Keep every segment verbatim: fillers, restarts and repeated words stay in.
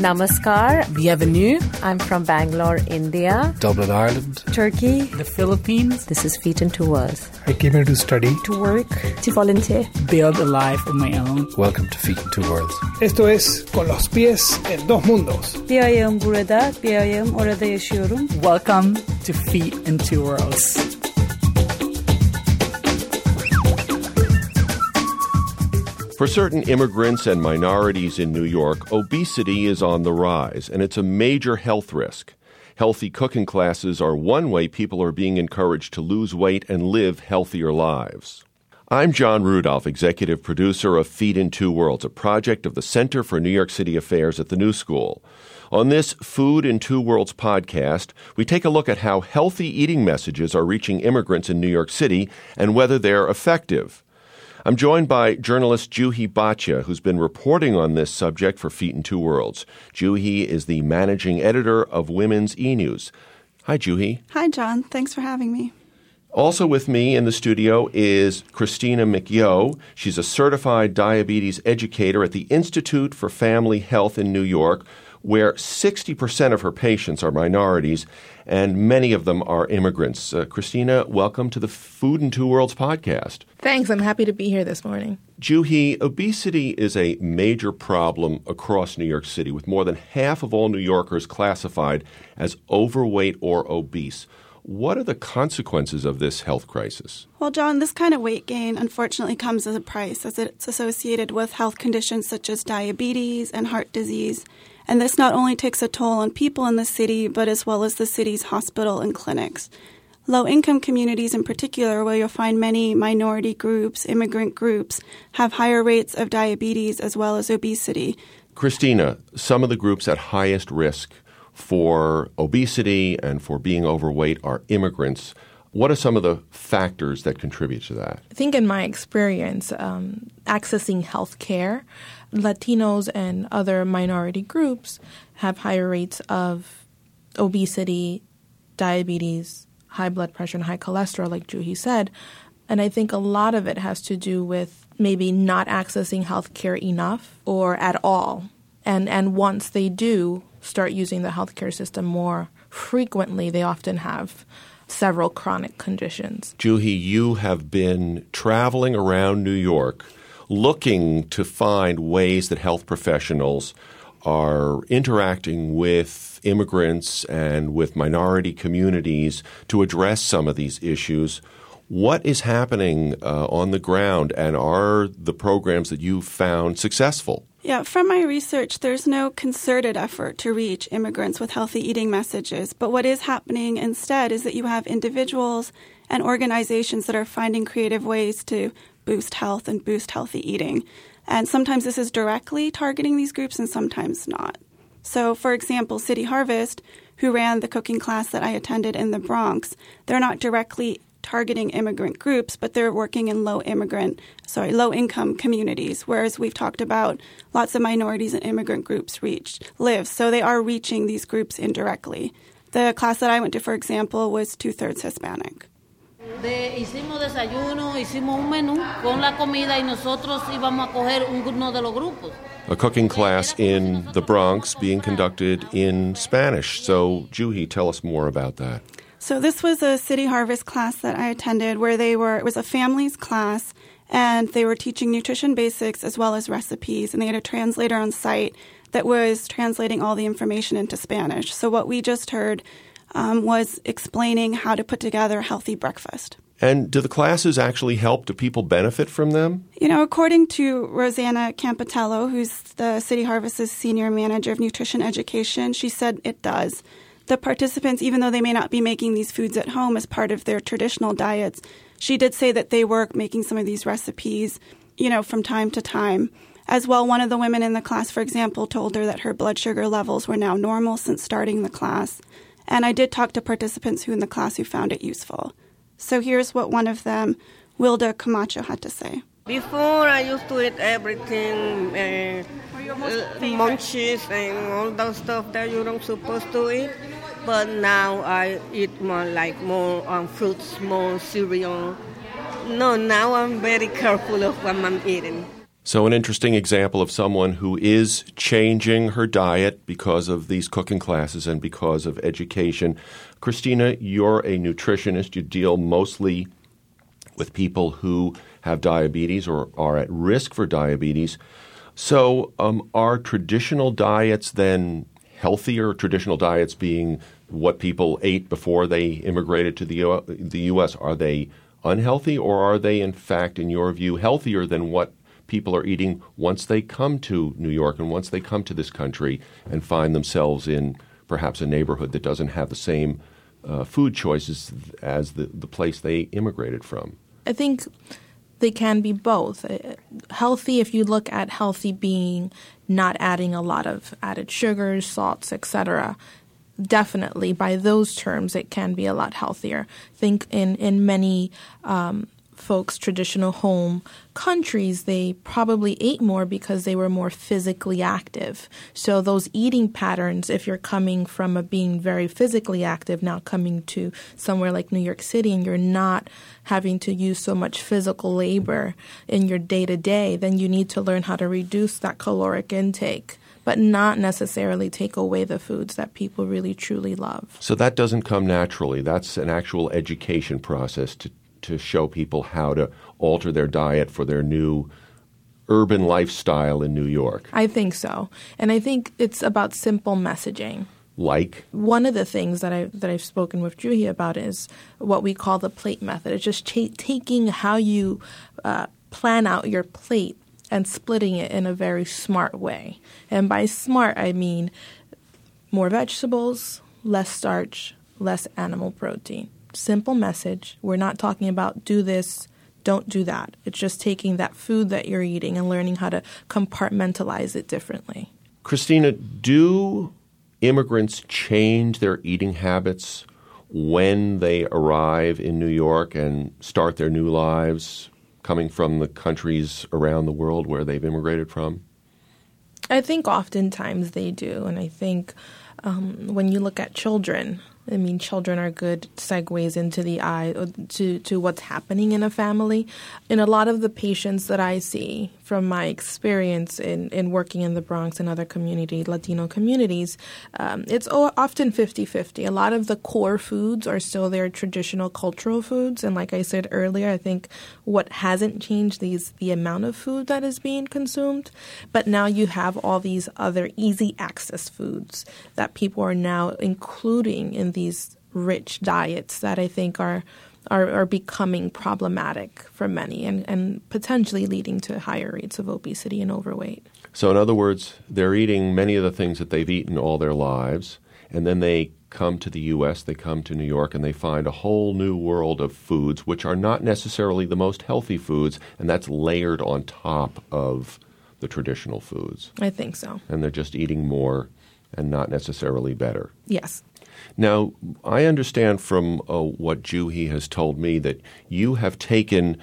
Namaskar. Bienvenue. I'm from Bangalore, India. Dublin, Ireland. Turkey. The Philippines. This is Feet in Two Worlds. I came here to study. To work. To volunteer. Build a life of my own. Welcome to Feet in Two Worlds. Esto es Con los pies en dos mundos. Bir ayağım burada, bir ayağım orada yaşıyorum. Welcome to Feet in Two Worlds. For certain immigrants and minorities in New York, obesity is on the rise, and it's a major health risk. Healthy cooking classes are one way people are being encouraged to lose weight and live healthier lives. I'm John Rudolph, executive producer of Feet in Two Worlds, a project of the Center for New York City Affairs at the New School. On this Food in Two Worlds podcast, we take a look at how healthy eating messages are reaching immigrants in New York City and whether they're effective. I'm joined by journalist Juhi Bhatia, who's been reporting on this subject for Feet in Two Worlds. Juhi is the managing editor of Women's E-News. Hi, Juhi. Hi, John. Thanks for having me. Also with me in the studio is Christina McYo. She's a certified diabetes educator at the Institute for Family Health in New York, where sixty percent of her patients are minorities, and many of them are immigrants. Uh, Christina, welcome to the Food in Two Worlds podcast. Thanks. I'm happy to be here this morning. Juhi, obesity is a major problem across New York City, with more than half of all New Yorkers classified as overweight or obese. What are the consequences of this health crisis? Well, John, this kind of weight gain unfortunately comes as a price, as it's associated with health conditions such as diabetes and heart disease. And this not only takes a toll on people in the city, but as well as the city's hospital and clinics. Low-income communities in particular, where you'll find many minority groups, immigrant groups, have higher rates of diabetes as well as obesity. Christina, some of the groups at highest risk for obesity and for being overweight are immigrants. What are some of the factors that contribute to that? I think in my experience, um, accessing health care, Latinos and other minority groups have higher rates of obesity, diabetes, high blood pressure, and high cholesterol, like Juhi said. And I think a lot of it has to do with maybe not accessing health care enough or at all. And and once they do start using the healthcare system more frequently, they often have several chronic conditions. Juhi, you have been traveling around New York looking to find ways that health professionals are interacting with immigrants and with minority communities to address some of these issues. What is happening uh, on the ground, and are the programs that you found successful? Yeah, from my research, there's no concerted effort to reach immigrants with healthy eating messages. But what is happening instead is that you have individuals and organizations that are finding creative ways to boost health and boost healthy eating. And sometimes this is directly targeting these groups and sometimes not. So, for example, City Harvest, who ran the cooking class that I attended in the Bronx, they're not directly targeting immigrant groups, but they're working in low immigrant, sorry, low income communities, whereas we've talked about lots of minorities and immigrant groups reached, live. So they are reaching these groups indirectly. The class that I went to, for example, was two-thirds Hispanic. De, hicimos desayuno, hicimos un menú con la comida y nosotros íbamos a coger uno de los grupos. A cooking class in the Bronx being conducted in Spanish. So, Juhi, tell us more about that. So this was a City Harvest class that I attended where they were, it was a families class, and they were teaching nutrition basics as well as recipes, and they had a translator on site that was translating all the information into Spanish. So what we just heard um, was explaining how to put together a healthy breakfast. And do the classes actually help? Do people benefit from them? You know, according to Rosanna Campitello, who's the City Harvest's senior manager of nutrition education, she said it does. The participants, even though they may not be making these foods at home as part of their traditional diets, she did say that they were making some of these recipes, you know, from time to time. As well, one of the women in the class, for example, told her that her blood sugar levels were now normal since starting the class. And I did talk to participants who in the class who found it useful. So here's what one of them, Wilda Camacho, had to say. Before, I used to eat everything, uh, uh, munchies and all those stuff that you're not supposed to eat. But now I eat more like more um, fruits, more cereal. No, now I'm very careful of what I'm eating. So an interesting example of someone who is changing her diet because of these cooking classes and because of education. Christina, you're a nutritionist. You deal mostly with people who have diabetes or are at risk for diabetes. So um, are traditional diets then healthier, traditional diets being what people ate before they immigrated to the U- the U S? Are they unhealthy, or are they, in fact, in your view, healthier than what people are eating once they come to New York and once they come to this country and find themselves in perhaps a neighborhood that doesn't have the same uh, food choices as the, the place they immigrated from? I think they can be both. Healthy, if you look at healthy being not adding a lot of added sugars, salts, et cetera, definitely by those terms it can be a lot healthier. I think in, in many um, folks' traditional home countries, they probably ate more because they were more physically active. So those eating patterns, if you're coming from a being very physically active, now coming to somewhere like New York City and you're not having to use so much physical labor in your day-to-day, then you need to learn how to reduce that caloric intake, but not necessarily take away the foods that people really truly love. So that doesn't come naturally. That's an actual education process to to show people how to alter their diet for their new urban lifestyle in New York. I think so. And I think it's about simple messaging. Like? One of the things that, I, that I've spoken with Juhi about is what we call the plate method. It's just ta- taking how you uh, plan out your plate and splitting it in a very smart way. And by smart, I mean more vegetables, less starch, less animal protein. Simple message. We're not talking about do this, don't do that. It's just taking that food that you're eating and learning how to compartmentalize it differently. Christina, do immigrants change their eating habits when they arrive in New York and start their new lives coming from the countries around the world where they've immigrated from? I think oftentimes they do. And I think um, when you look at children, I mean, children are good segues into the eye to, to what's happening in a family. And a lot of the patients that I see from my experience in, in working in the Bronx and other community, Latino communities, um, it's often fifty-fifty. A lot of the core foods are still their traditional cultural foods. And like I said earlier, I think what hasn't changed is the amount of food that is being consumed. But now you have all these other easy access foods that people are now including in these rich diets that I think are are, are becoming problematic for many and, and potentially leading to higher rates of obesity and overweight. So in other words, they're eating many of the things that they've eaten all their lives, and then they come to the U S, they come to New York, and they find a whole new world of foods which are not necessarily the most healthy foods, and that's layered on top of the traditional foods. I think so. And they're just eating more and not necessarily better. Yes. Now, I understand from uh, what Juhi has told me that you have taken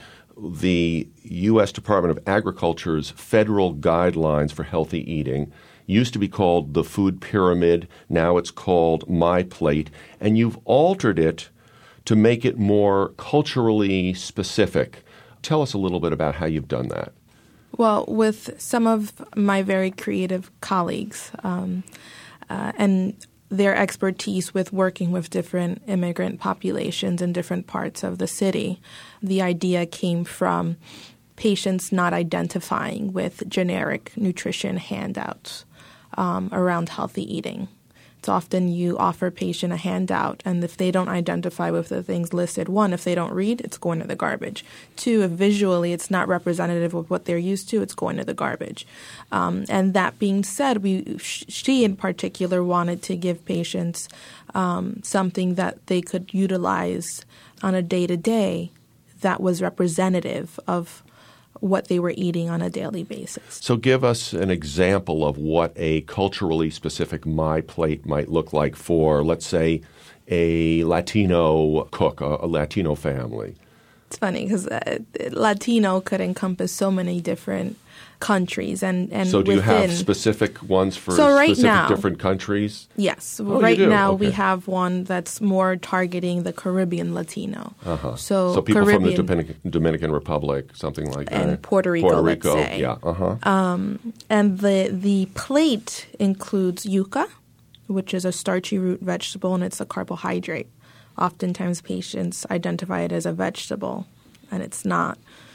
the U S Department of Agriculture's federal guidelines for healthy eating, used to be called the Food Pyramid, now it's called My Plate, and you've altered it to make it more culturally specific. Tell us a little bit about how you've done that. Well, with some of my very creative colleagues um, uh, and their expertise with working with different immigrant populations in different parts of the city, the idea came from patients not identifying with generic nutrition handouts um, around healthy eating. It's often you offer a patient a handout, and if they don't identify with the things listed, one, if they don't read, it's going to the garbage. Two, if visually it's not representative of what they're used to, it's going to the garbage. Um, and that being said, we she in particular wanted to give patients um, something that they could utilize on a day-to-day that was representative of what they were eating on a daily basis. So give us an example of what a culturally specific My Plate might look like for, let's say, a Latino cook, a, a Latino family. It's funny because uh, Latino could encompass so many different countries. And, and so do within, you have specific ones for so right specific now, different countries? Yes. Oh, right you do? now Okay. we have one that's more targeting the Caribbean Latino. Uh-huh. So, so people Caribbean, from the Dominican, Dominican Republic, something like that. And Puerto Rico, Puerto Rico, let's say. yeah. Uh-huh. Um, and the, the plate includes yuca, which is a starchy root vegetable, and it's a carbohydrate. Oftentimes patients identify it as a vegetable, and it's not.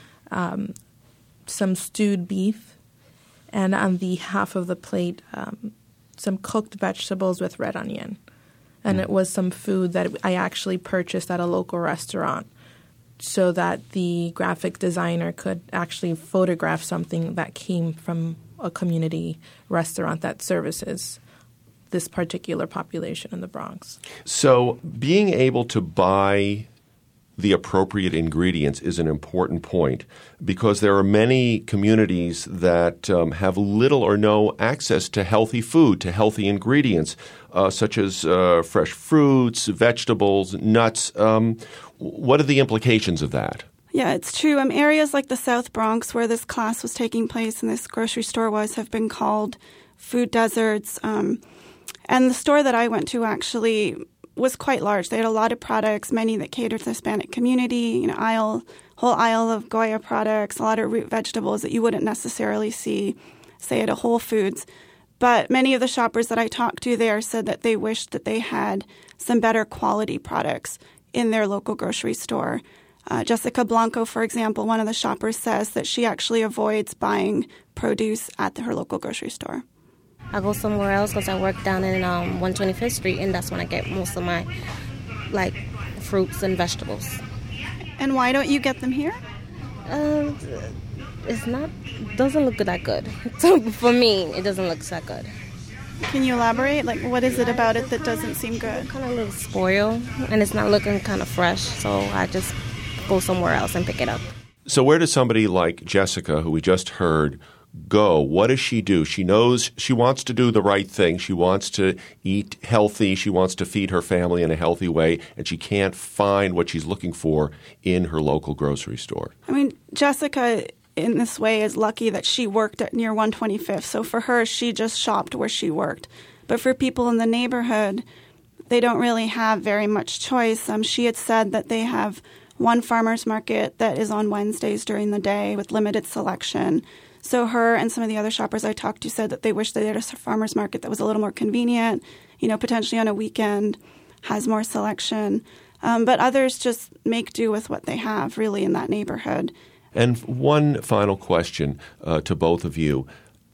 Um, some stewed beef, and on the half of the plate, um, some cooked vegetables with red onion. And mm. it was some food that I actually purchased at a local restaurant so that the graphic designer could actually photograph something that came from a community restaurant that services this particular population in the Bronx. So being able to buy the appropriate ingredients is an important point because there are many communities that um, have little or no access to healthy food, to healthy ingredients, uh, such as uh, fresh fruits, vegetables, nuts. Um, what are the implications of that? Yeah, it's true. Um, areas like the South Bronx where this class was taking place and this grocery store was have been called food deserts. Um, and the store that I went to actually was quite large. They had a lot of products, many that catered to the Hispanic community, you know, aisle, whole aisle of Goya products, a lot of root vegetables that you wouldn't necessarily see, say, at a Whole Foods. But many of the shoppers that I talked to there said that they wished that they had some better quality products in their local grocery store. Uh, Jessica Blanco, for example, one of the shoppers says that she actually avoids buying produce at the, her local grocery store. I go somewhere else because I work down in um, one twenty-fifth Street, and that's when I get most of my, like, fruits and vegetables. And why don't you get them here? Uh, it's not, doesn't look that good. So for me, it doesn't look that good. Can you elaborate? Like, what is it about it that doesn't seem good? It kind of looks spoiled, and it's not looking kind of fresh, so I just go somewhere else and pick it up. So where does somebody like Jessica, who we just heard, go? What does she do? She knows she wants to do the right thing. She wants to eat healthy. She wants to feed her family in a healthy way, and she can't find what she's looking for in her local grocery store. I mean, Jessica, in this way, is lucky that she worked at near one twenty-fifth. So for her, she just shopped where she worked. But for people in the neighborhood, they don't really have very much choice. Um, she had said that they have one farmer's market that is on Wednesdays during the day with limited selection. So her and some of the other shoppers I talked to said that they wish they had a farmer's market that was a little more convenient, you know, potentially on a weekend, has more selection. Um, but others just make do with what they have, really, in that neighborhood. And one final question uh, to both of you.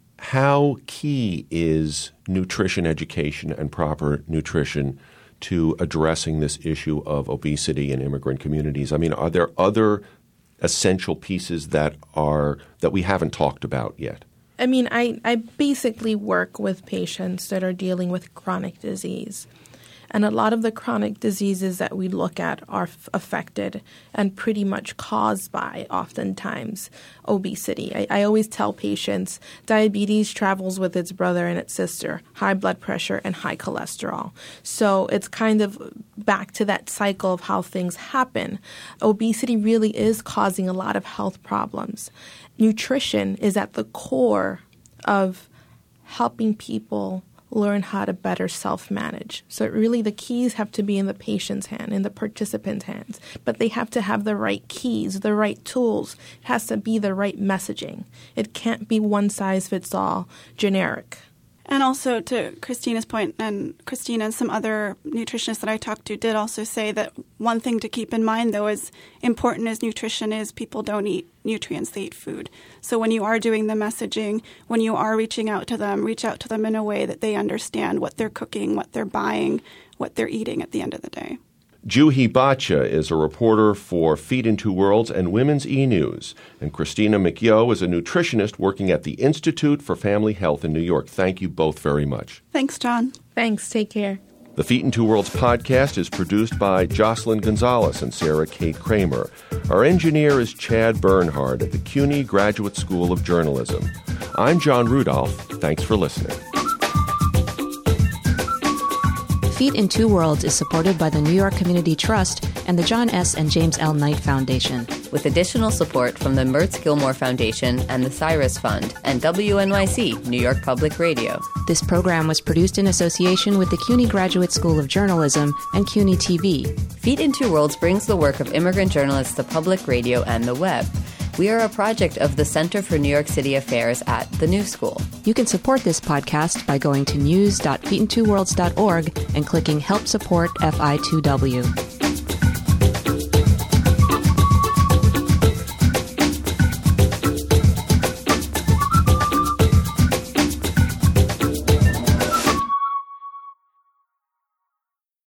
How key is nutrition education and proper nutrition to addressing this issue of obesity in immigrant communities? I mean, are there other essential pieces that are that we haven't talked about yet? I mean, I, I basically work with patients that are dealing with chronic disease. And a lot of the chronic diseases that we look at are f- affected and pretty much caused by, oftentimes, obesity. I, I always tell patients diabetes travels with its brother and its sister, high blood pressure and high cholesterol. So it's kind of back to that cycle of how things happen. Obesity really is causing a lot of health problems. Nutrition is at the core of helping people learn how to better self-manage. So really the keys have to be in the patient's hand, in the participant's hands. But they have to have the right keys, the right tools. It has to be the right messaging. It can't be one-size-fits-all generic. And also to Christina's point, and Christina and some other nutritionists that I talked to did also say that one thing to keep in mind, though, as important as nutrition is, people don't eat nutrients, they eat food. So when you are doing the messaging, when you are reaching out to them, reach out to them in a way that they understand what they're cooking, what they're buying, what they're eating at the end of the day. Juhi Bhatia is a reporter for Feed in Two Worlds and Women's E-News. And Christina McYo is a nutritionist working at the Institute for Family Health in New York. Thank you both very much. Thanks, John. Thanks. Take care. The Feed in Two Worlds podcast is produced by Jocelyn Gonzalez and Sarah Kate Kramer. Our engineer is Chad Bernhard at the CUNY Graduate School of Journalism. I'm John Rudolph. Thanks for listening. Feed in Two Worlds is supported by the New York Community Trust and and the John S. and James L. Knight Foundation. With additional support from the Mertz Gilmore Foundation and the Cyrus Fund and W N Y C, New York Public Radio. This program was produced in association with the CUNY Graduate School of Journalism and CUNY T V. Feet in Two Worlds brings the work of immigrant journalists to public radio and the web. We are a project of the Center for New York City Affairs at the New School. You can support this podcast by going to news dot feet in two worlds dot org and clicking Help Support F I two W.